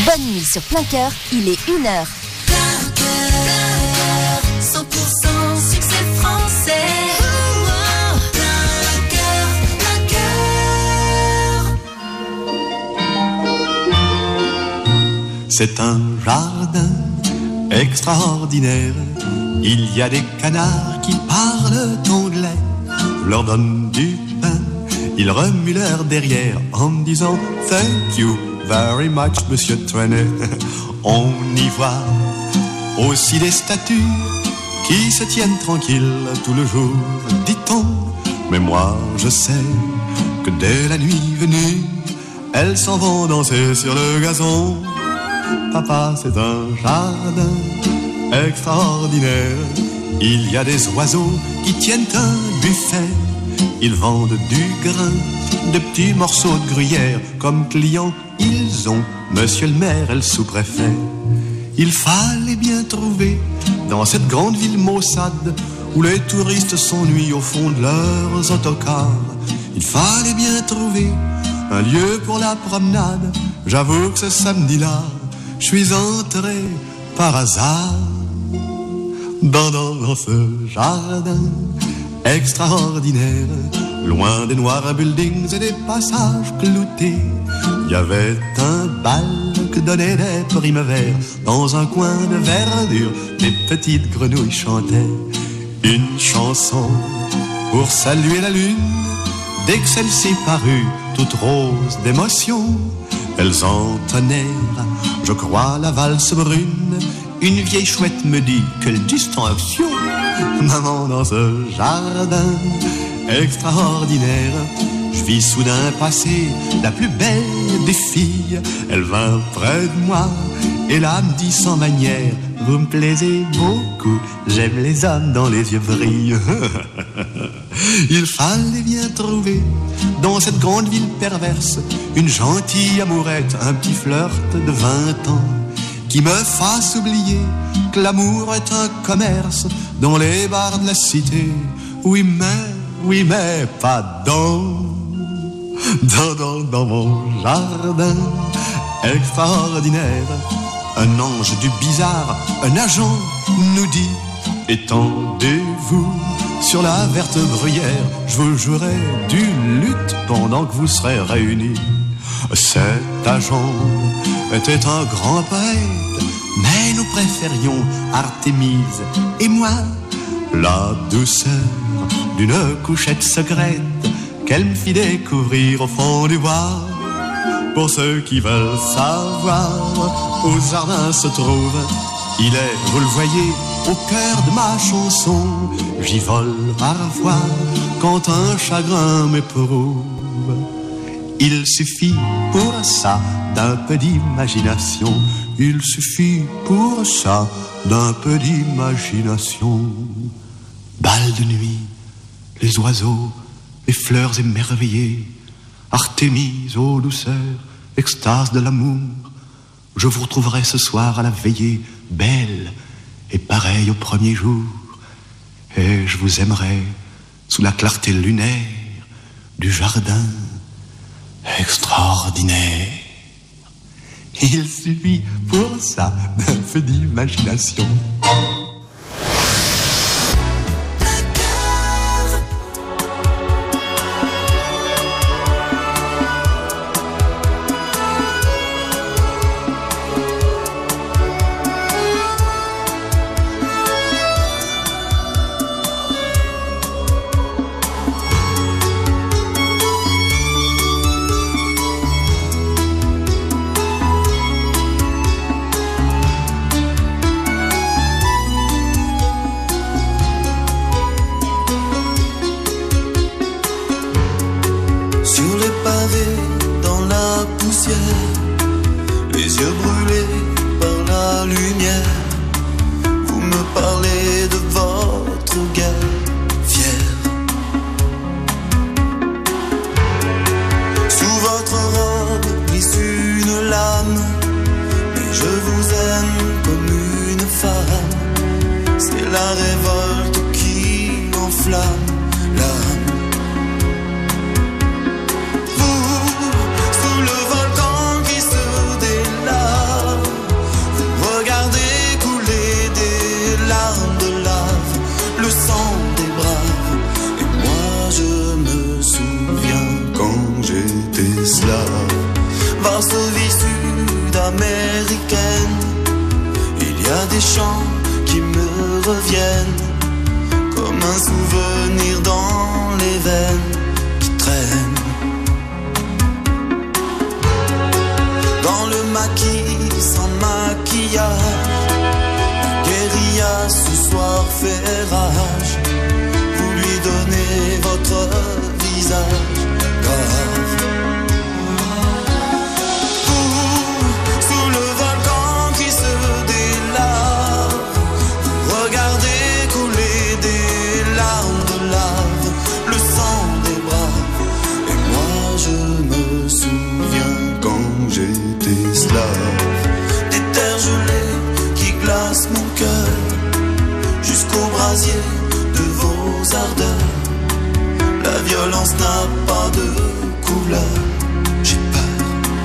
Bonne nuit sur Plein Cœur, il est 1h. Plein Cœur, 100% succès français. Plein Cœur, Plein Cœur. C'est un jardin extraordinaire. Il y a des canards qui parlent anglais. Je leur donne du pain, ils remuent leur derrière en me disant thank you very much, monsieur Trenet. On y voit aussi des statues qui se tiennent tranquilles tout le jour, dit-on. Mais moi je sais que dès la nuit venue, elles s'en vont danser sur le gazon. Papa, c'est un jardin extraordinaire. Il y a des oiseaux qui tiennent un buffet. Ils vendent du grain, de petits morceaux de gruyère. Comme clients, ils ont monsieur le maire et le sous-préfet. Il fallait bien trouver dans cette grande ville maussade où les touristes s'ennuient au fond de leurs autocars. Il fallait bien trouver un lieu pour la promenade. J'avoue que ce samedi-là, je suis entré par hasard dans ce jardin extraordinaire. Loin des noirs buildings et des passages cloutés, il y avait un bal que donnaient des primevères. Dans un coin de verdure, des petites grenouilles chantaient une chanson pour saluer la lune. Dès que celle-ci parut, toute rose d'émotion, elles entonnèrent, je crois, la valse brune. Une vieille chouette me dit, quelle distinction! Maman, dans ce jardin extraordinaire, je vis soudain passer la plus belle des filles. Elle vint près de moi et là me dit sans manière, vous me plaisez beaucoup, j'aime les hommes dont les yeux brillent. Il fallait bien trouver dans cette grande ville perverse une gentille amourette, un petit flirt de 20 ans qui me fasse oublier que l'amour est un commerce dans les bars de la cité. Oui mais pas dans mon jardin extraordinaire. Un ange du bizarre, un agent nous dit, étendez-vous sur la verte bruyère, je vous jouerai du luth pendant que vous serez réunis. Cet agent était un grand poète, mais nous préférions Artémise et moi. La douceur d'une couchette secrète qu'elle me fit découvrir au fond du bois. Pour ceux qui veulent savoir où ce jardin se trouve, il est, vous le voyez, au cœur de ma chanson. J'y vole parfois quand un chagrin m'éprouve. Il suffit pour ça d'un peu d'imagination. Il suffit pour ça d'un peu d'imagination. Bal de nuit, les oiseaux, les fleurs émerveillées, Artémise, ô douceur, extase de l'amour. Je vous retrouverai ce soir à la veillée, belle et pareille au premier jour. Et je vous aimerai sous la clarté lunaire du jardin extraordinaire. Il suffit pour ça d'un peu d'imagination. Sous le volcan qui se délasse. Varsovie sud-américaine. Il y a des chants qui me reviennent comme un souvenir dans les veines qui traînent. Dans le maquis sans maquillage, guérilla ce soir fait rage. Vous lui donnez votre visage grave. Vous, sous le volcan qui se délave, regardez couler des larmes de lave, le sang des braves. Et moi je me souviens quand j'étais slave, des terres gelées qui glacent mon cœur jusqu'au brasier de vos ardeurs. La violence n'a pas de couleur, j'ai peur.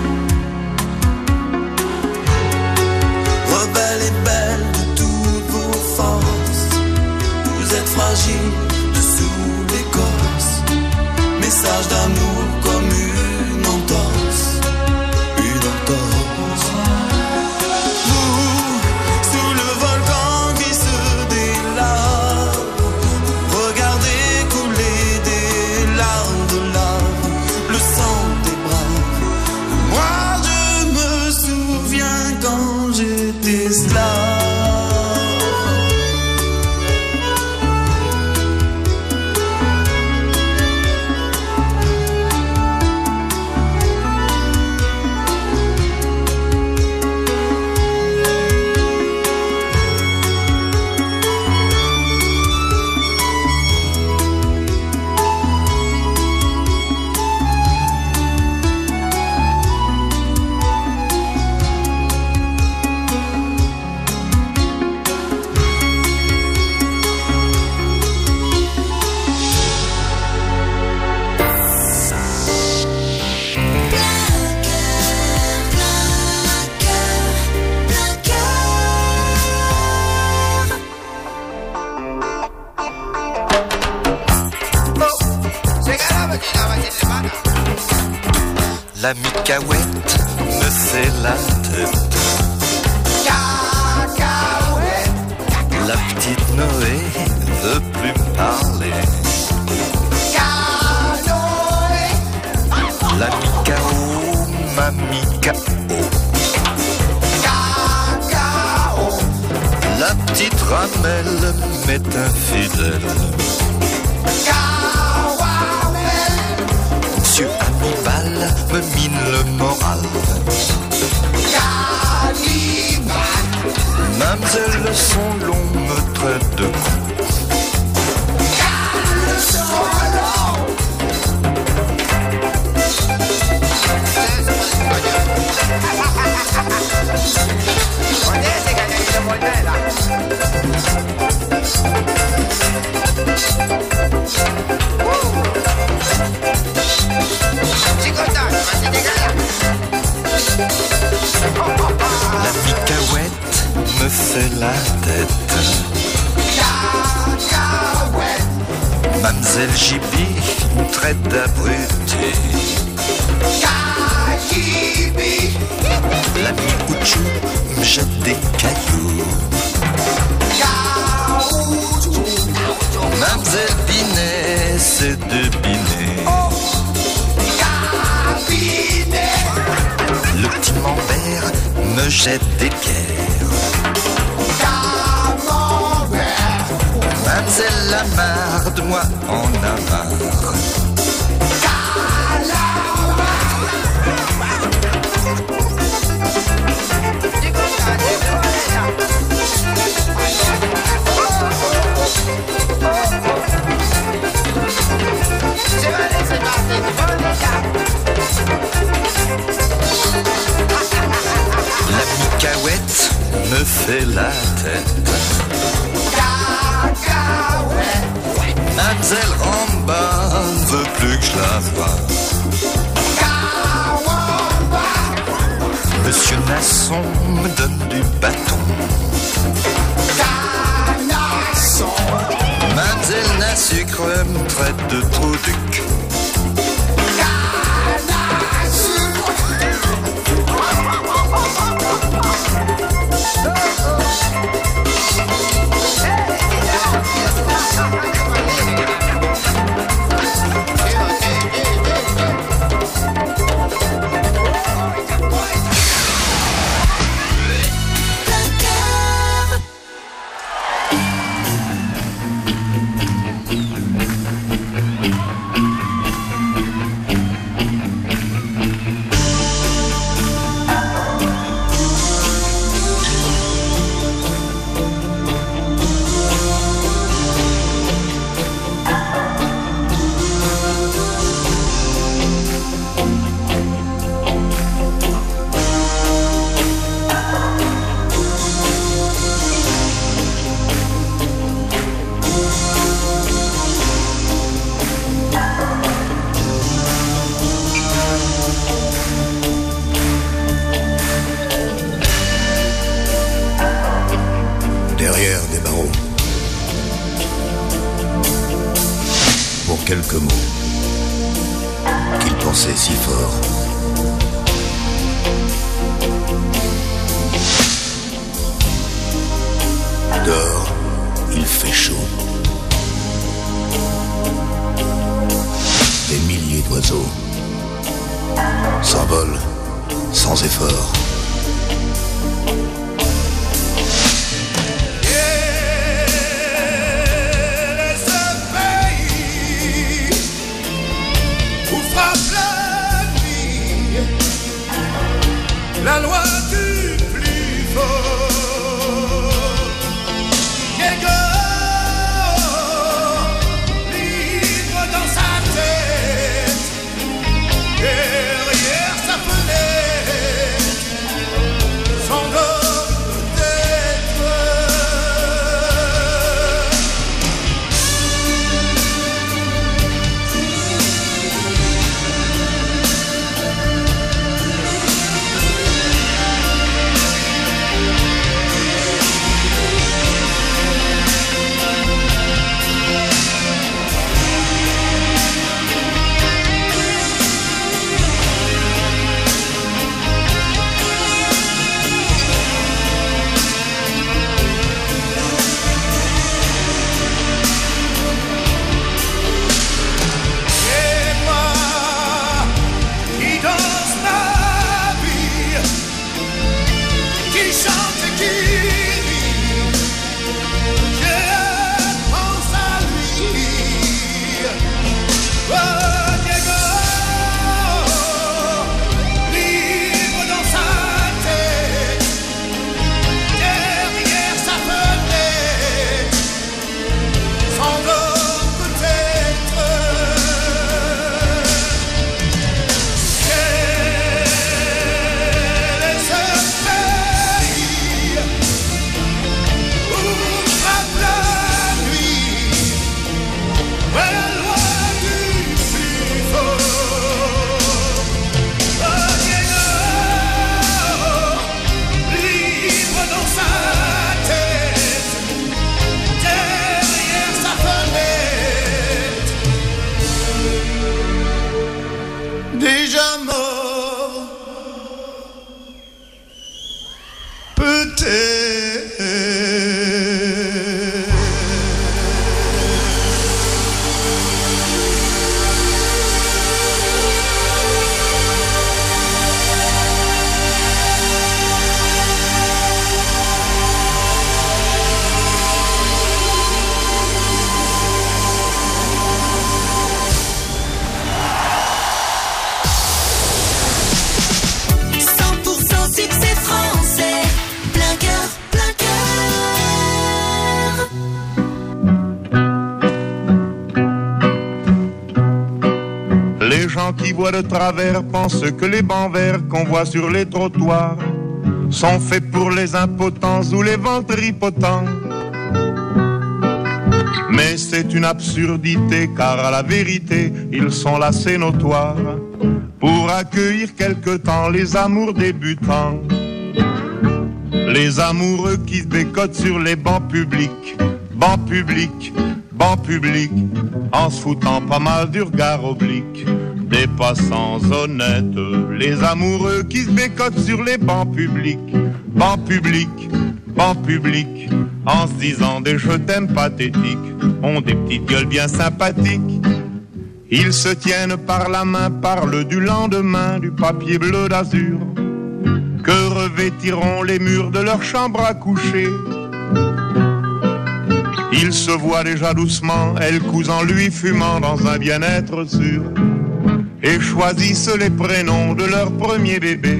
Rebelle et belle de toutes vos forces, vous êtes fragile dessous l'écorce. Message d'amour comme une entorse, une entorse. Vous, sous le volcan qui se délave, regardez couler des larmes de lave, le sang des braves. Moi je me souviens quand j'étais slave. La micaouette me fait la tête. Cacaouette. La petite Noé veut plus me parler. Canoë. La micao, ma micao. Cacao. La petite ramelle m'est infidèle. Monsieur Hannibal me mine le moral. Cannibal. Mademoiselle son long me traite de con. La micaouette me fait la tête. Cacaouette. Mademoiselle Jibi me traite d'abruti. Cahibi. L'ami Ouchou me jette des cailloux. Caoutchouc. Mademoiselle Binet, c'est de Binet. Le petit Mambert me jette des pierres. Camembert. Mademoiselle Lamarre de moi en a marre. La micaouette me fait la tête. Cacaouette. Mademoiselle Ramba veut plus que je la voie. Monsieur Nasson me donne du bâton. Canasson. Mademoiselle Nasucre me traite de trou du cul. Canasucre. quelques mots qu'il pensait si fort. Dehors, il fait chaud. Des milliers d'oiseaux s'envolent sans effort. La loi du plus fort. Diego, libre dans sa tête, derrière sa fenêtre, s'endort peut-être. Déjà mort, peut-être. Les gens qui voient de travers pensent que les bancs verts qu'on voit sur les trottoirs sont faits pour les impotents ou les ventripotents. Mais c'est une absurdité, car à la vérité, ils sont là, c'est notoire, pour accueillir quelque temps les amours débutants. Les amoureux qui se bécotent sur les bancs publics, bancs publics, bancs publics, en se foutant pas mal du regard oblique des passants honnêtes. Les amoureux qui se bécotent sur les bancs publics, bancs publics, bancs publics, en se disant des je t'aime pathétiques, ont des petites gueules bien sympathiques. Ils se tiennent par la main, parlent du lendemain, du papier bleu d'azur que revêtiront les murs de leur chambre à coucher. Il se voit déjà doucement, elle cousant lui fumant dans un bien-être sûr, et choisissent les prénoms de leur premier bébé.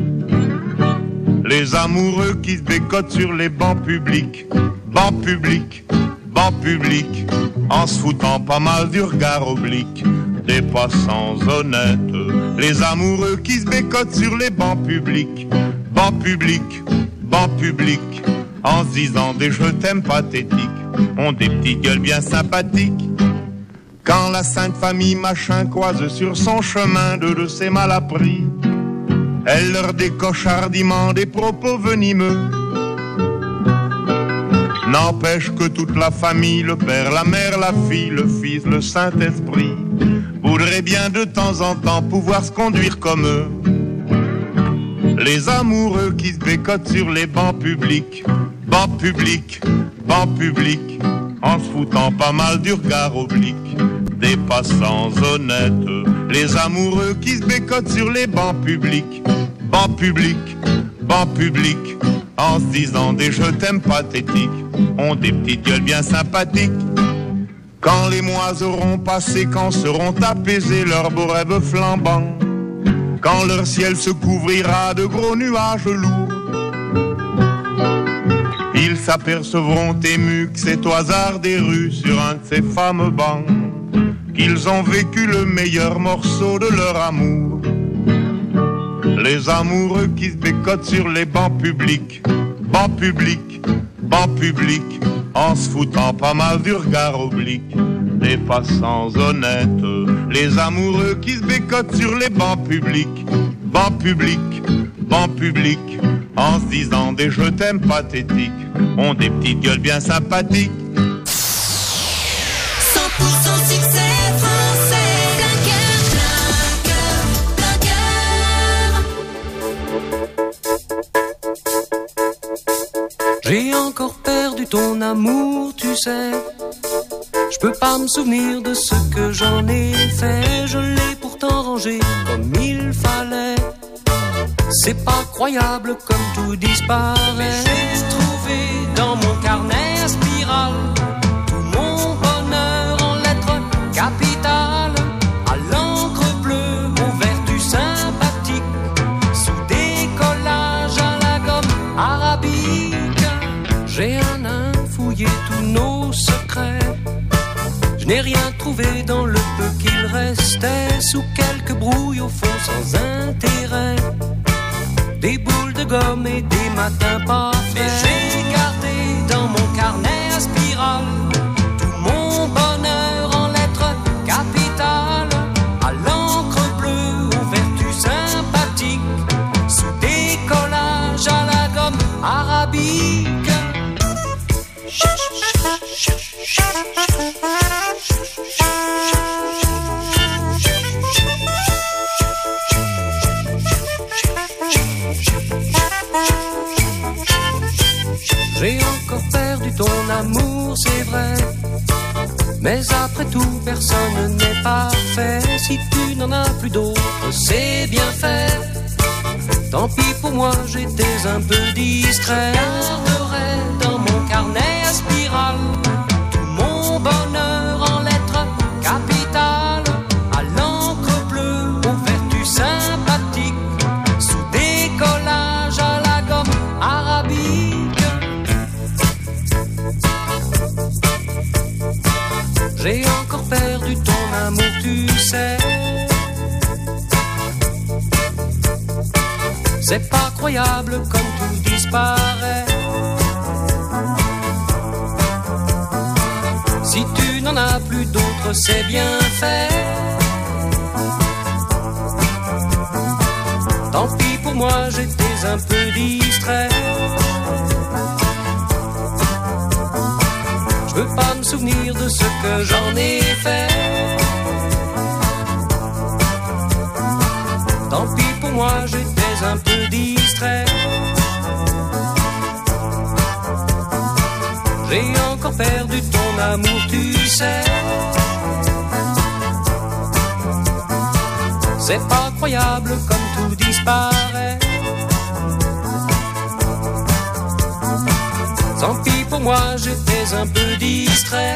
Les amoureux qui se bécotent sur les bancs publics, bancs publics, bancs publics, en se foutant pas mal du regard oblique des passants honnêtes. Les amoureux qui se bécotent sur les bancs publics, bancs publics, bancs publics, en se disant des je t'aime pathétiques, ont des petites gueules bien sympathiques. Quand la sainte famille machin croise sur son chemin de ses malappris, elle leur décoche hardiment des propos venimeux. N'empêche que toute la famille, le père, la mère, la fille, le fils, le Saint-Esprit, voudrait bien de temps en temps pouvoir se conduire comme eux. Les amoureux qui se bécotent sur les bancs publics, bancs publics, bancs publics, en se foutant pas mal du regard oblique des passants honnêtes. Les amoureux qui se bécotent sur les bancs publics, bancs publics, bancs publics, en se disant des je t'aime pathétiques, ont des petites gueules bien sympathiques. Quand les mois auront passé, quand seront apaisés leurs beaux rêves flambants, quand leur ciel se couvrira de gros nuages lourds, ils s'apercevront émus que c'est au hasard des rues, sur un de ces fameux bancs, qu'ils ont vécu le meilleur morceau de leur amour. Les amoureux qui se bécotent sur les bancs publics, bancs publics, bancs publics, en se foutant pas mal du regard oblique des passants honnêtes. Les amoureux qui se bécotent sur les bancs publics, bancs publics, bancs publics, en se disant des je t'aime pathétiques, ont des petites gueules bien sympathiques. 100% succès français. Plein cœur, plein cœur. J'ai encore perdu ton amour, tu sais. Je peux pas me souvenir de ce que j'en ai fait. Je l'ai pourtant rangé comme il fallait. C'est pas croyable comme tout disparaît. Mais j'ai trouvé dans mon carnet à spirale tout mon bonheur en lettres capitales, à l'encre bleue, aux vertus sympathiques, sous des collages à la gomme arabique. J'ai fouillé tous nos secrets. Je n'ai rien trouvé dans le peu qu'il restait, sous quelques brouilles au fond sans intérêt. Des boules de gomme et des matins pas faits. Mais j'ai gardé dans mon carnet à spirale tout mon bonheur en lettres capitales, à l'encre bleue, aux vertus sympathiques, sous des collages à la gomme arabique. J'ai encore perdu ton amour, c'est vrai. Mais après tout, personne n'est parfait. Si tu n'en as plus d'autres, c'est bien fait. Tant pis pour moi, j'étais un peu distrait. Je garderai dans mon carnet à spirale tout mon bonheur en lettres capitales, à l'encre bleue, aux vertus sympathiques, sous des collages à la gomme arabique. J'ai encore perdu ton amour, tu sais. C'est pas croyable comme tout disparaît. Si tu n'en as plus d'autres, c'est bien fait. Tant pis pour moi, j'étais un peu distrait. Je veux pas me souvenir de ce que j'en ai fait. Tant pis pour moi, j'étais un peu distrait. J'ai encore perdu ton amour, tu sais. C'est pas croyable comme tout disparaît. Tant pis pour moi, j'étais un peu distrait.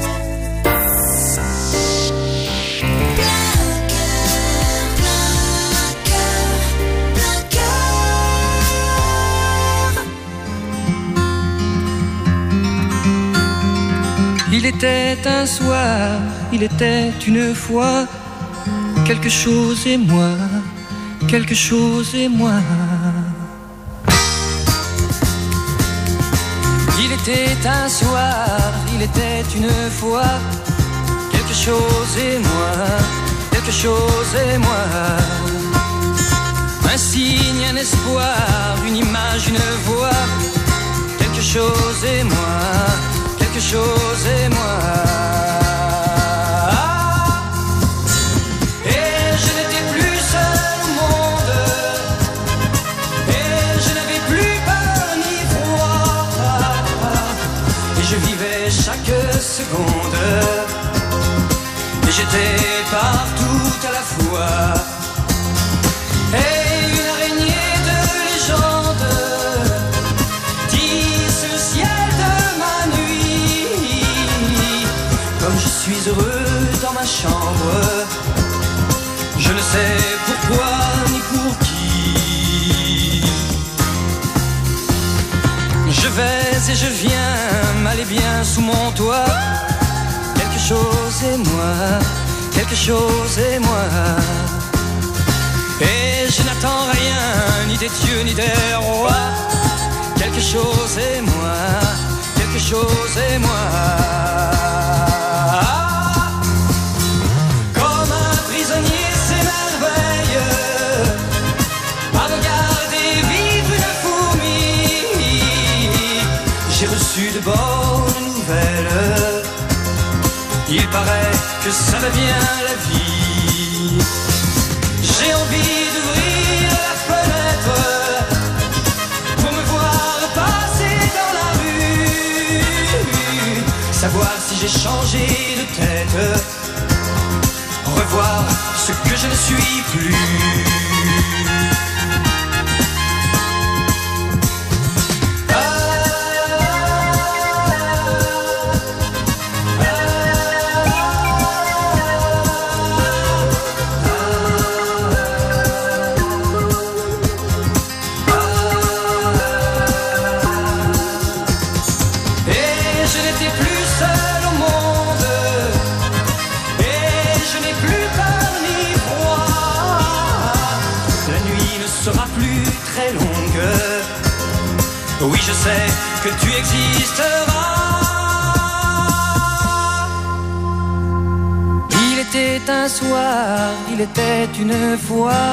Il était un soir, il était une fois, quelque chose et moi, quelque chose et moi. Il était un soir, il était une fois, quelque chose et moi, quelque chose et moi. Un signe, un espoir, une image, une voix, quelque quelque chose et moi, quelque chose et moi. Et je n'étais plus seul au monde, et je n'avais plus peur ni froid, et je vivais chaque seconde, et j'étais partout à la fois. Et une araignée de légende tisse le ciel de ma nuit. Comme je suis heureux dans ma chambre, je ne sais pourquoi ni pour qui. Je vais et je viens, mal et bien sous mon toit. Quelque chose et moi, quelque chose et moi. Et je n'attends rien, ni des dieux, ni des rois. Quelque chose et moi, quelque chose et moi. Comme un prisonnier s'émerveille à regarder vivre une fourmi. J'ai reçu de bonnes nouvelles. Il paraît que ça va bien la vie. J'ai envie d'ouvrir la fenêtre pour me voir passer dans la rue, savoir si j'ai changé de tête, revoir ce que je ne suis plus. Oui, je sais que tu existeras. Il était un soir, il était une fois.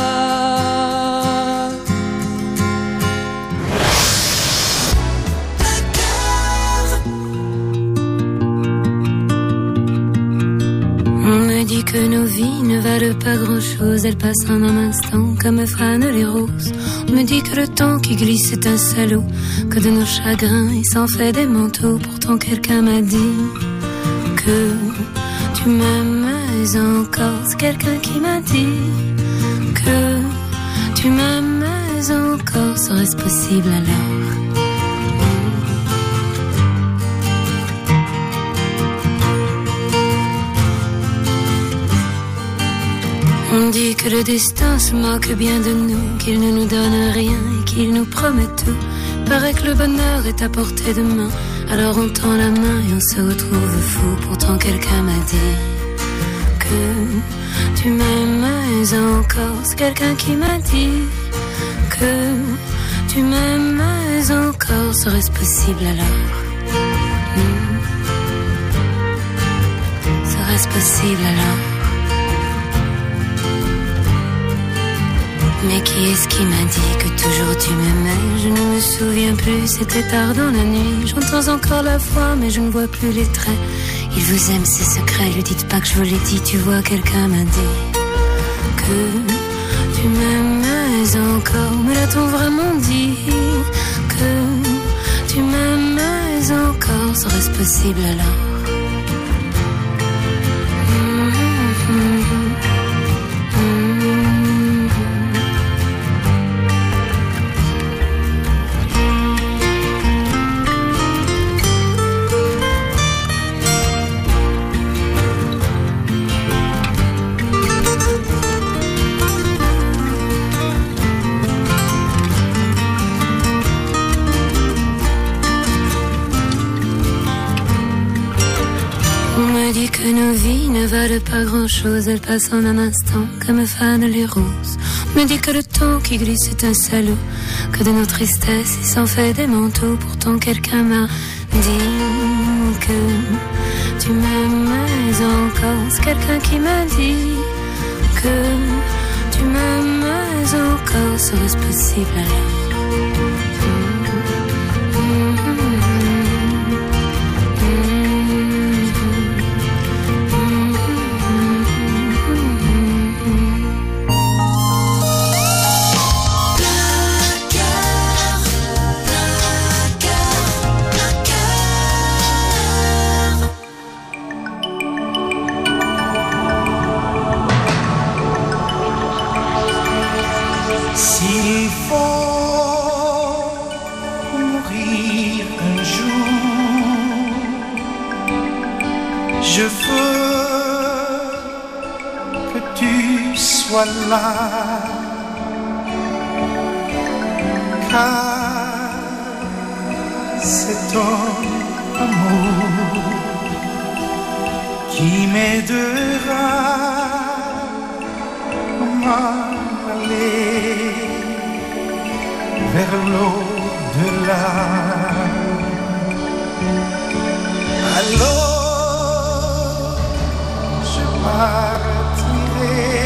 On me dit que nos vies ne valent pas grand-chose, elles passent en un instant comme fanent les roses. On me dit que le temps qui glisse est un salaud, que de nos chagrins il s'en fait des manteaux. Pourtant quelqu'un m'a dit que tu m'aimes encore. C'est quelqu'un qui m'a dit que tu m'aimes encore. Serait-ce possible alors? On dit que le destin se moque bien de nous, qu'il ne nous donne rien et qu'il nous promet tout. Paraît que le bonheur est à portée de main, alors on tend la main et on se retrouve fou. Pourtant quelqu'un m'a dit que tu m'aimes encore. C'est quelqu'un qui m'a dit que tu m'aimes encore. Serait-ce possible alors? Serait-ce possible alors? Mais qui est-ce qui m'a dit que toujours tu m'aimais? Je ne me souviens plus, c'était tard dans la nuit. J'entends encore la voix, mais je ne vois plus les traits. Il vous aime, c'est secret, lui dites pas que je vous l'ai dit. Tu vois, quelqu'un m'a dit que tu m'aimais encore. Me l'a-t-on vraiment dit que tu m'aimais encore? Serait-ce possible alors? Que nos vies ne valent pas grand-chose, elles passent en un instant comme fanent les roses. On me dit que le temps qui glisse est un salaud, que de nos tristesses il s'en fait des manteaux. Pourtant quelqu'un m'a dit que tu m'aimais encore. C'est quelqu'un qui m'a dit que tu m'aimais encore. Serait-ce possible alors? Je veux que tu sois là, car c'est ton amour qui m'aidera à m'aller vers l'au-delà. Alors je partirai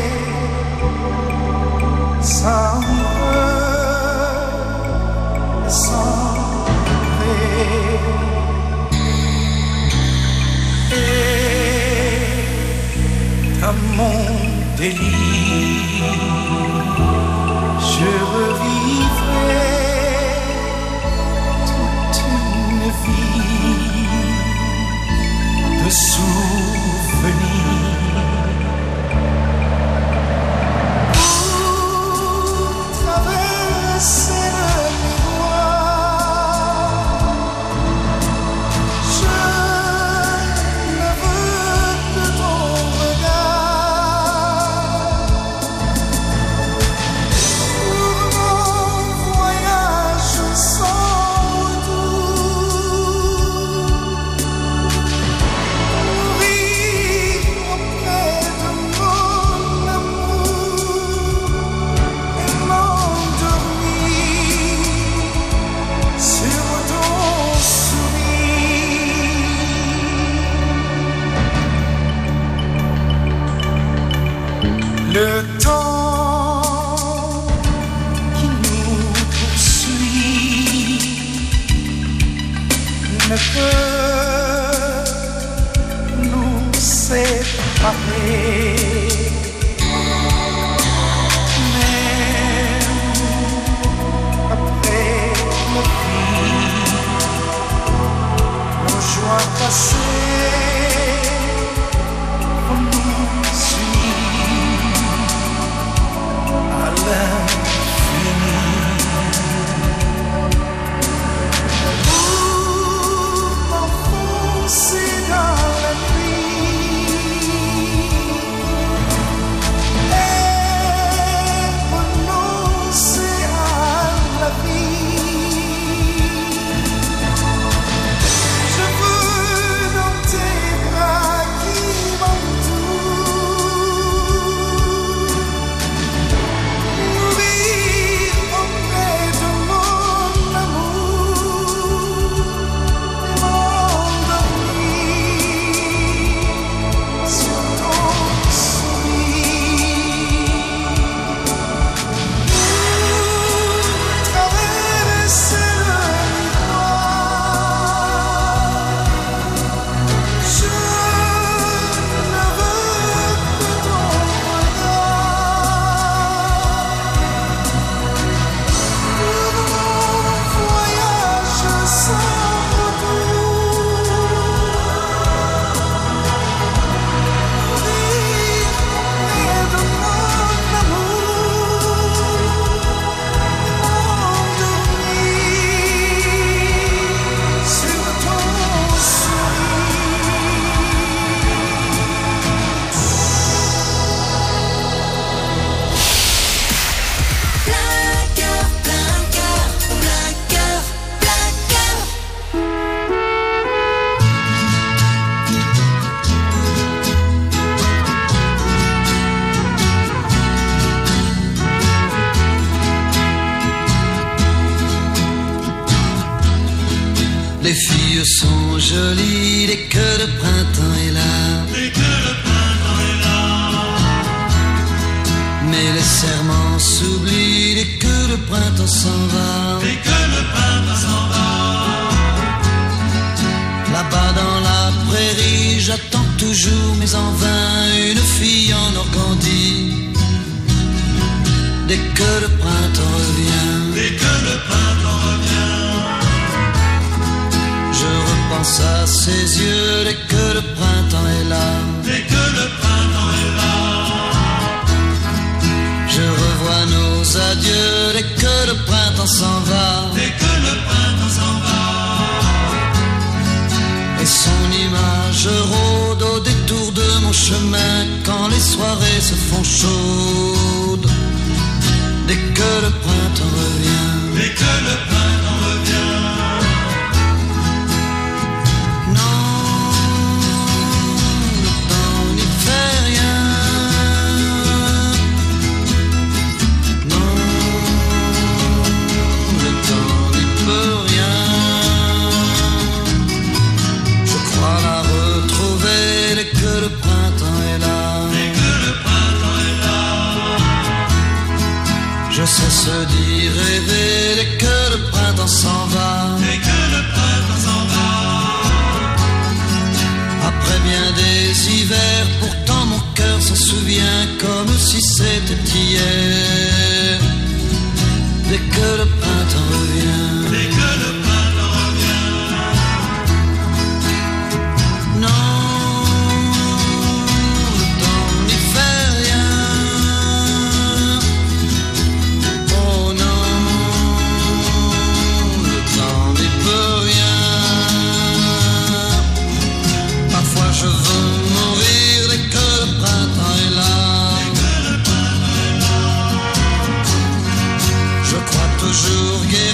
sans peur et sans regret. Et dans mon délire, je revivrai toute une vie de souvenirs. Pour traverser le miroir, je ne veux que ton regard. Pour mon voyage sans retour, mourir auprès de mon amour et m'endormir sur ton sourire. Le temps qui nous poursuit ne peut nous séparer. Même après nos vies, nos joies passées vont nous unir à l'infini. Pour m'enfoncer dans la nuit et renoncer à la vie, je veux dans tes bras qui m'entourent, mourir auprès de mon amour et m'endormir sur ton sourire. Pour traverser le miroir, je ne veux que ton regard. Pour mon voyage sans retour, mourir auprès de mon amour, m'endormir sur ton Plein cœur, plein cœur, plein cœur, plein cœur. Les filles sont jolies dès que le printemps est là. Mais les serments s'oublient dès que le printemps s'en va. Là-bas dans la prairie, j'attends toujours, mais en vain, une fille en Normandie. Dès que le printemps revient, je repense à ses yeux dès que le printemps est là. Je revois nos adieux dès que le printemps s'en va. Et Et son image rôde au détour de mon chemin quand les soirées se font chaudes. Dès que le printemps revient, dès que le printemps revient. Non, le temps n'y fait rien. Non, le temps n'y peut rien. Je crois la retrouver dès que le printemps est là. Dès que le printemps est là. Je sais se dire rêver dès que le printemps s'en va. Dès que le printemps s'en va. Après bien des hivers, pourtant mon cœur s'en souvient comme si c'était hier. Dès que le printemps revient. Dès que le printemps revient. Non. Je veux mourir dès que le printemps est là. Je crois toujours guérir.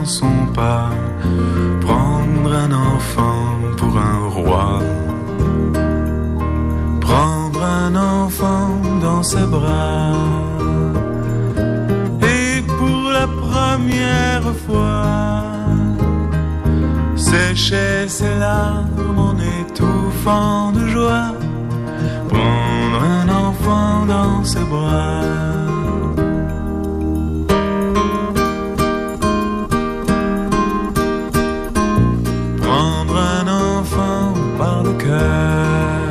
dans son pas, prendre un enfant pour un roi, prendre un enfant dans ses bras, et pour la première fois, sécher ses larmes en étouffant de joie, prendre un enfant dans ses bras. Prendre un enfant par le cœur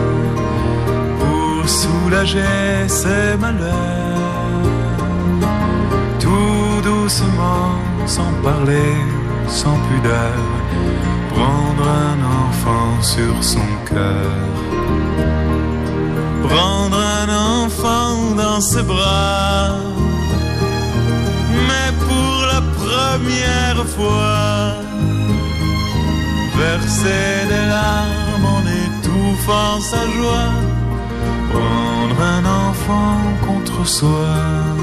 pour soulager ses malheurs, tout doucement, sans parler, sans pudeur, prendre un enfant sur son cœur, prendre un enfant dans ses bras, mais pour la première fois, verser des larmes en étouffant sa joie, prendre un enfant contre soi.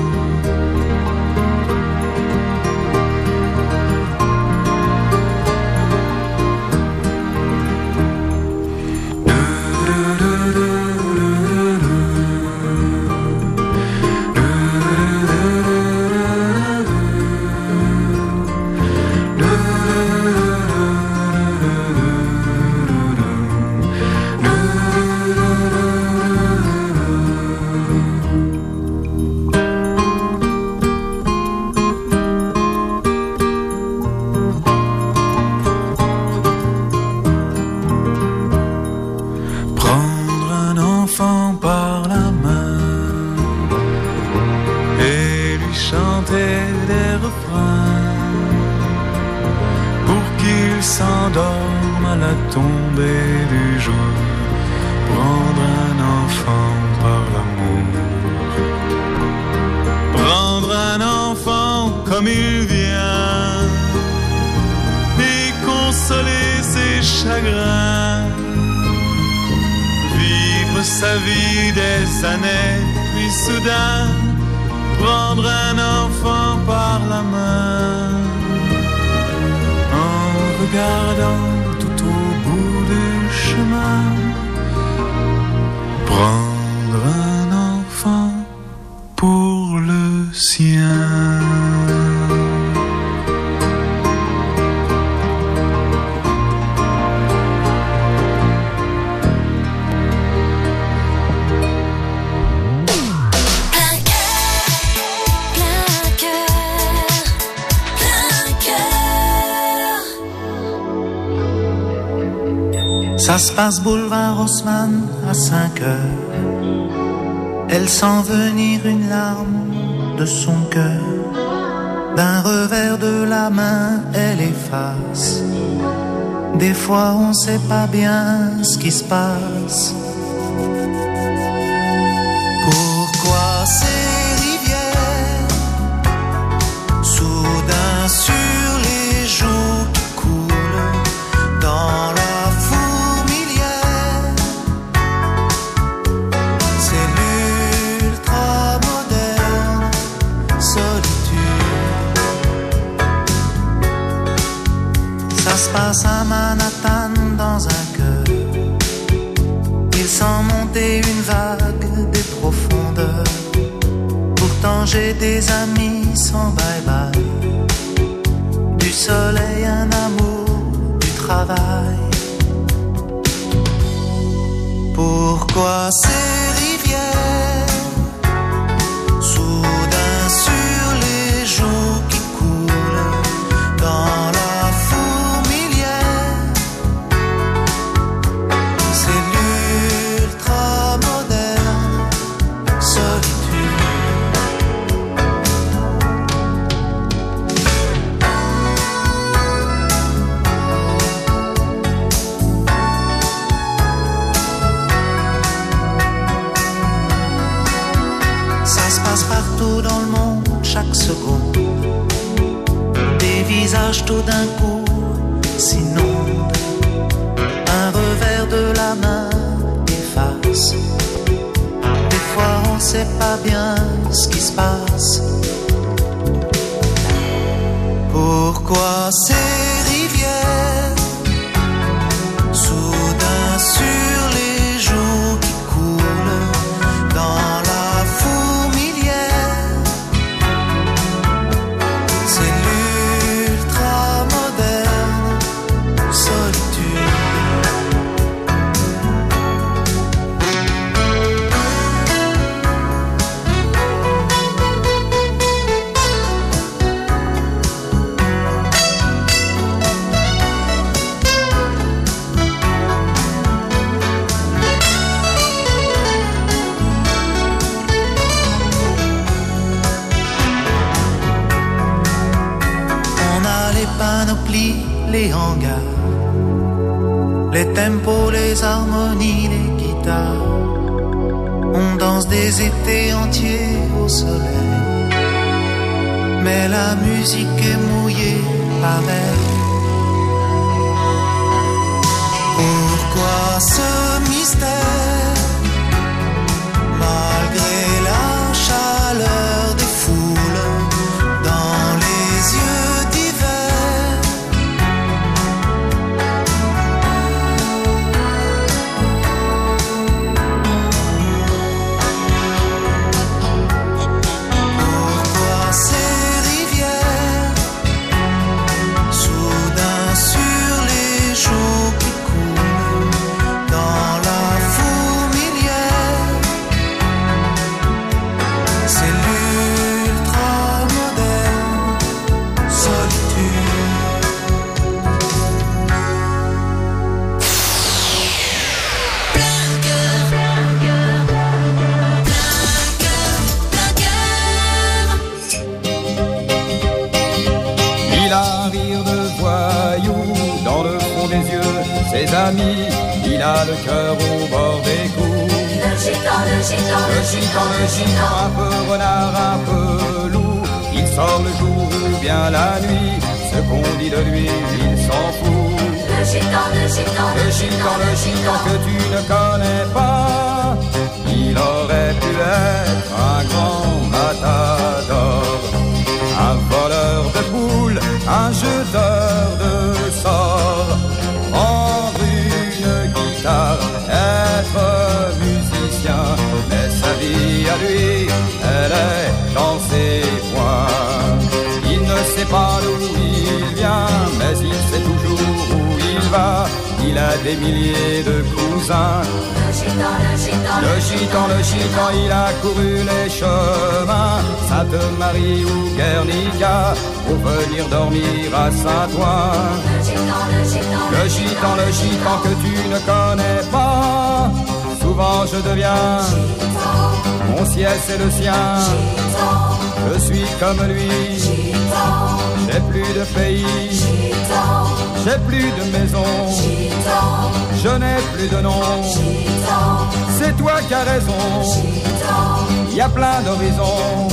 S'endorme à la tombée du jour, prendre un enfant par l'amour, prendre un enfant comme il vient et consoler ses chagrins, vivre sa vie des années, puis soudain prendre un enfant par la main, regardant tout au bout du chemin, prendre un enfant pour le sien. Ça se passe boulevard Haussmann à 5 heures. Elle sent venir une larme de son cœur. D'un revers de la main, elle efface. Des fois on sait pas bien ce qui se passe. Pourquoi ces rivières, soudain sur les joues qui coulent dans la se passe à Manhattan dans un cœur. Il sent monter une vague des profondeurs. Pourtant j'ai des amis sans bye-bye. Du soleil, un amour, du travail. Pourquoi ces rivières, soudain sur les joues qui coulent dans la partout dans le monde, chaque seconde, des visages tout d'un coup s'inondent. Un revers de la main efface. Des fois on sait pas bien ce qui se passe. Pourquoi Pourquoi ces rivières, soudain sur les jours qui coulent dans la fourmilière, c'est l'ultra moderne solitude. Panoplie, les hangars, les tempos, les harmonies, les guitares. On danse des étés entiers au soleil, mais la musique est mouillée pareil. Pourquoi ce mystère, malgré la chaleur des foules dans les yeux d'hiver? Ses amis, il a le cœur au bord des coups. Le gitan, le gitan, le gitan, le gitan, un peu renard, un peu loup. Il sort le jour ou bien la nuit, ce qu'on dit de lui, il s'en fout. Le gitan, le gitan, le gitan, le gitan que tu ne connais pas. Il aurait pu être un grand matador, un voleur de poules, un jeteur de sorts. Prendre une guitare, être musicien, mais sa vie à lui, elle est dans ses poings. Il ne sait pas d'où il vient, mais il sait toujours où il va. Il a des milliers de cousins. Le gitan, le gitan, le gitan, le gitan, il a couru les chemins, Sainte-Marie ou Guernica, pour venir dormir à Saint-Ouen. Le gitan, le gitan, le gitan, le gitan que tu ne connais pas. Souvent je deviens gitan. Mon ciel c'est le sien, gitan. Je suis comme lui, gitan. J'ai plus de pays, gitan. J'ai plus de maison, gitan. Je n'ai plus de nom, gitan. C'est toi qui as raison, gitan. Y a plein d'horizons.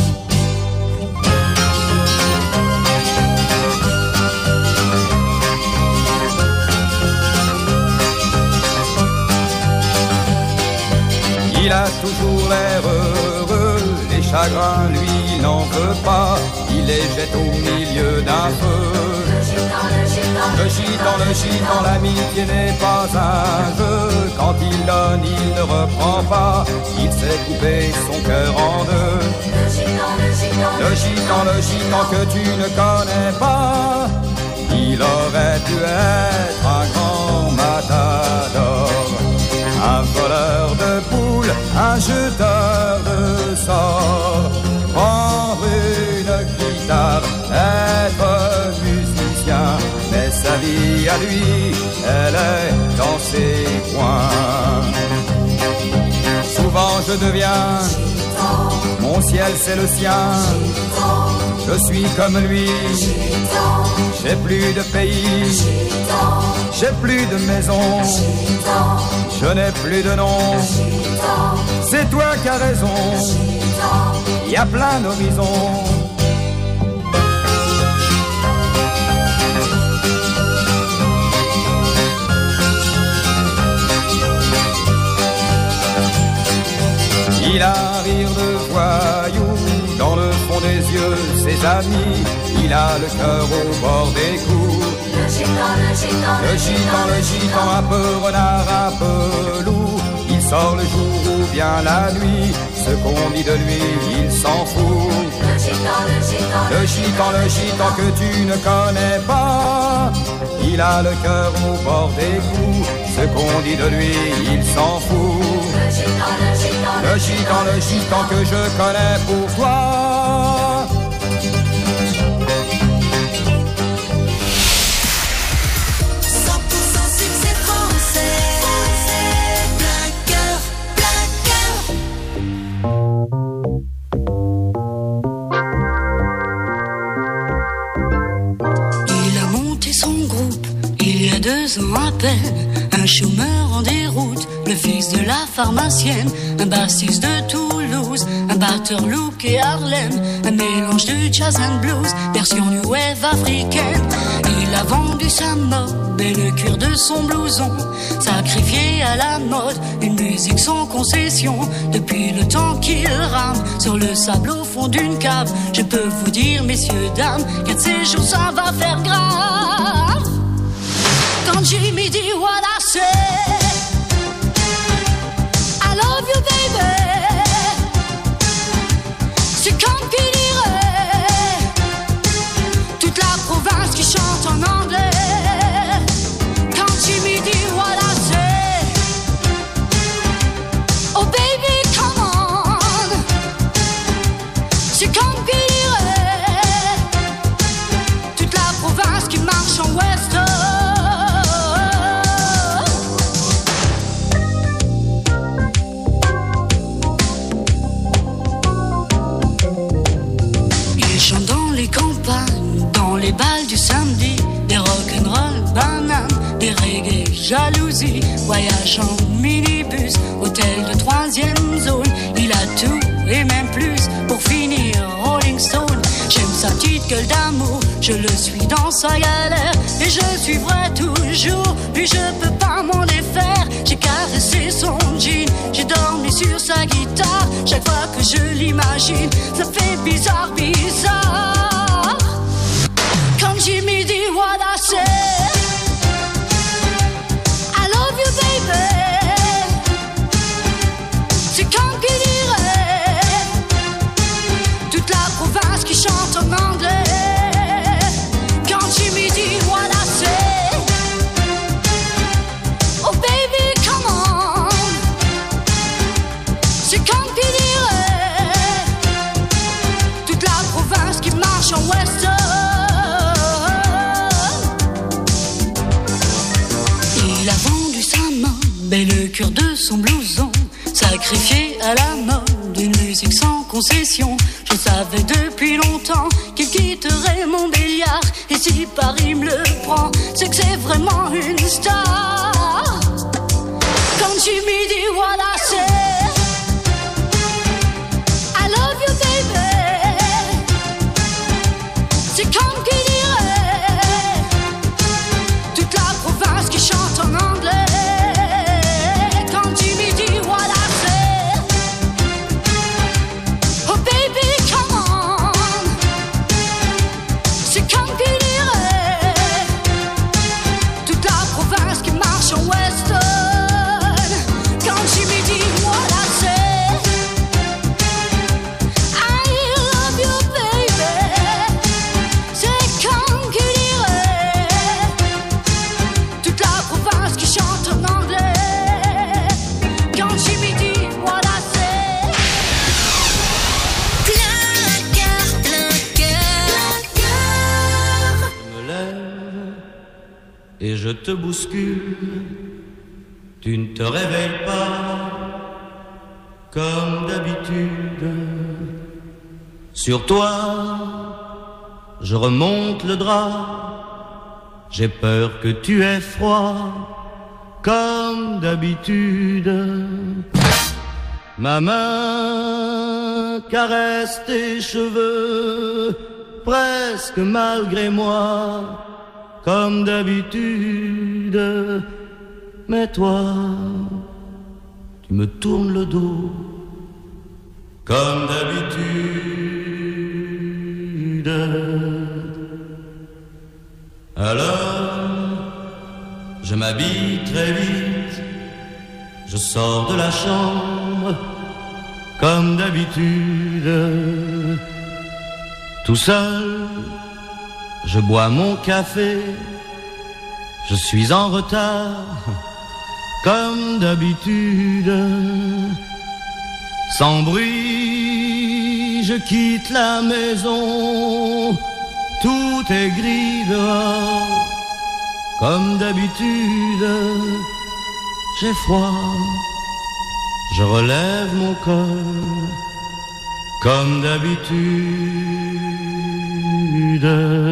Il a toujours l'air heureux, les chagrins, lui, il n'en veut pas. Il les jette au milieu d'un feu. Le gitan, le gitan, le gitan, le gitan, l'amitié n'est pas un jeu. Quand il donne, il ne reprend pas. Il sait couper son cœur en deux. Le gitan, le gitan, le gitan, le gitan que tu ne connais pas. Il aurait pu être un grand matador, un voleur de poules, un jeteur de sorts. Prendre une guitare, être musicien, mais sa vie à lui, elle est dans ses poings. Souvent je deviens gitan. Mon ciel c'est le sien, gitan. Je suis comme lui, gitan. J'ai plus de pays, gitan. J'ai plus de maison, gitan. Je n'ai plus de nom, gitan. C'est toi qui as raison, gitan. Y a plein d'horizons. Il a un rire de voyou dans le fond fond des yeux ses amis. Il a le cœur au bord des coups. Le gitan, un peu renard, un peu loup. Il sort le jour ou bien la nuit. Ce qu'on dit de lui, il s'en fout. Le gitan que tu ne connais pas. Il a le cœur au bord des coups. Ce qu'on dit de lui, il s'en fout. Le gitan que je connais pour toi. À peine, un chômeur en déroute, le fils de la pharmacienne, un bassiste de Toulouse, un batteur look et Harlem, un mélange de jazz and blues, version new wave africaine. Il a vendu sa mob et le cuir de son blouson, sacrifié à la mode, une musique sans concession. Depuis le temps qu'il rame sur le sable au fond d'une cave, je peux vous dire, messieurs, dames, qu'un de ces jours ça va faire grave. Quand Jimmy dit what I say, I love you baby, c'est comme qui dirait toute la province qui chante en anglais. Quand Jimmy dit what I say, oh baby come on, c'est comme qui dirait toute la province qui marche en western. Les balles du samedi, des rock'n'roll bananes, des reggae jalousie, voyage en minibus, hôtel de 3e zone. Il a tout et même plus pour finir Rolling Stone. J'aime sa petite gueule d'amour, je le suis dans sa galère et je suivrai toujours. Lui je peux pas m'en défaire. J'ai caressé son jean, j'ai dormi sur sa guitare. Chaque fois que je l'imagine, ça fait bizarre, bizarre. Quand Jimmy dit what I say, I love you baby, c'est comme qui dirait toute la province qui chante en anglais. Quand Jimmy dit what I say, oh baby come on, c'est comme qui dirait toute la province qui marche en western. Et le cœur de son blouson, sacrifié à la mode, une musique sans concession. Je savais depuis longtemps qu'il quitterait mon béliard. Et si Paris me le prend, c'est que c'est vraiment une star. Quand Jimmy dit what I say, I love you baby, c'est comme qui dirait toute la province qui chante en anglais. Et je te bouscule, tu ne te réveilles pas comme d'habitude. Sur toi, je remonte le drap, j'ai peur que tu aies froid comme d'habitude. Ma main caresse tes cheveux, presque malgré moi, comme d'habitude. Mais toi, tu me tournes le dos, comme d'habitude. m'habille très vite, je sors de la chambre comme d'habitude. Tout seul, je bois mon café, je suis en retard comme d'habitude. Sans bruit, je quitte la maison, tout est gris dehors comme d'habitude. J'ai froid, je relève mon col comme d'habitude.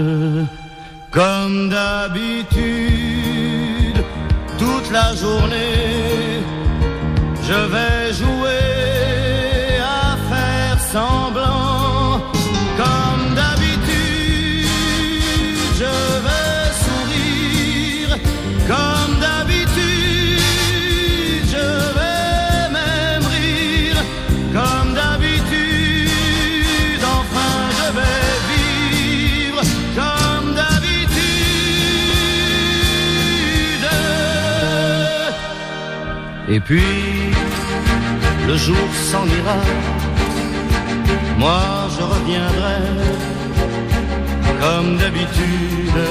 Comme d'habitude, toute la journée, je vais jouer à faire semblant. Comme d'habitude, je vais sourire. Comme d'habitude, je vais même rire. Comme d'habitude, enfin je vais vivre. Comme d'habitude. Et puis, le jour s'en ira, moi je reviendrai comme d'habitude.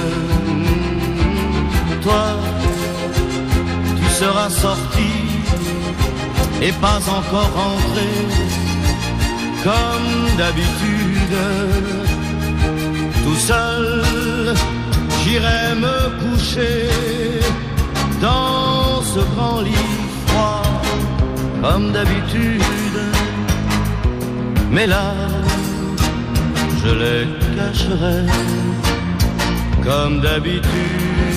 Toi, tu seras sorti et pas encore rentré comme d'habitude. Tout seul, j'irai me coucher dans ce grand lit froid comme d'habitude. Mais là, je les cacherai comme d'habitude.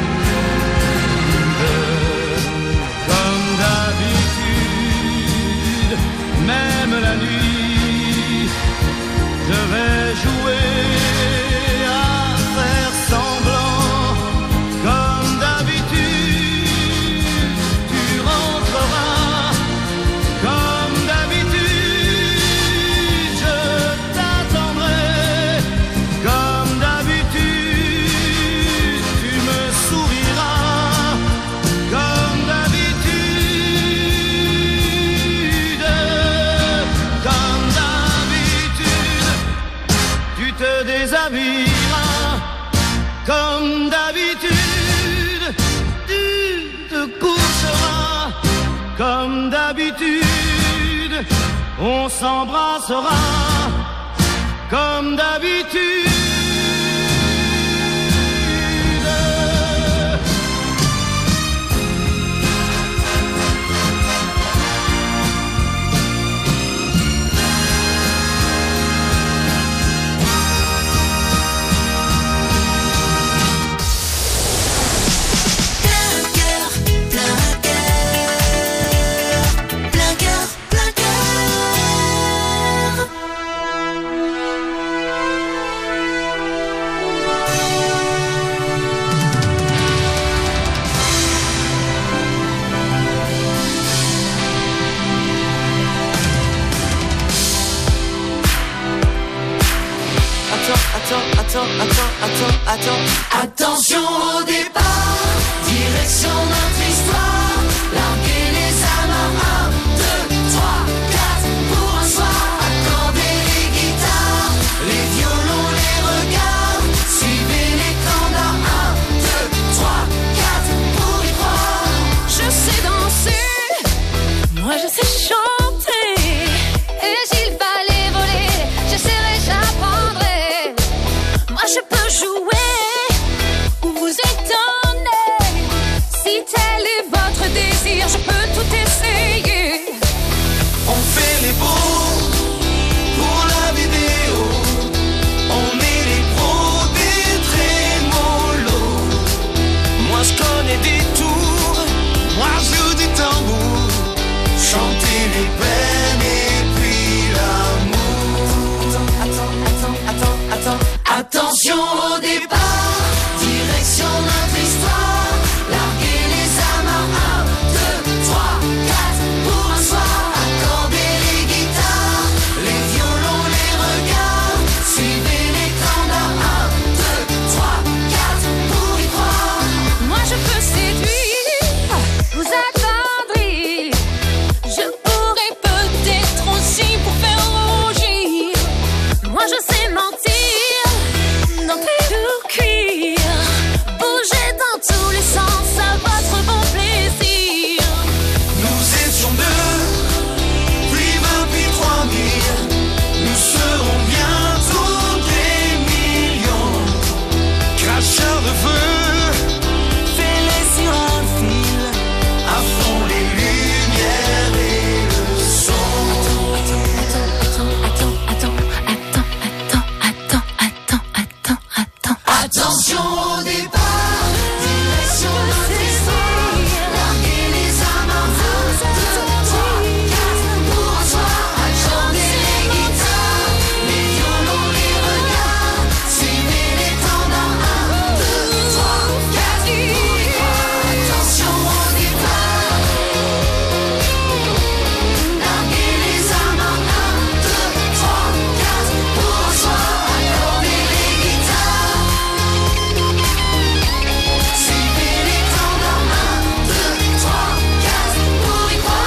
Comme d'habitude, même la nuit, je vais jouer à faire semblant. Comme d'habitude, tu rentreras. Comme d'habitude, je t'attendrai. Comme d'habitude, tu me souriras. Comme d'habitude, comme d'habitude, tu te déshabilleras. Comme d'habitude, tu te coucheras. Comme d'habitude, on s'embrassera. Comme d'habitude. Attention au départ, direction notre